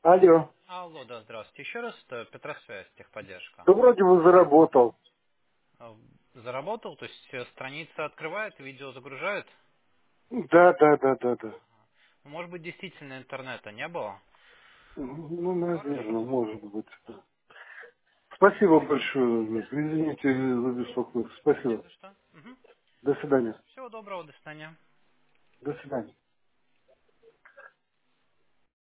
Алло. Алло, да, здравствуйте. Еще раз, это Петросвязь, техподдержка. Да вроде бы заработал. А, Заработал, то есть страница открывает, видео загружает? Да, да, да, да, да. Ну, может быть, действительно интернета не было? Ну, Хорошо. наверное, может быть. Спасибо большое. Извините за беспокойство. Не Спасибо. за что. Мгм. До свидания. Всего доброго, до свидания. До свидания.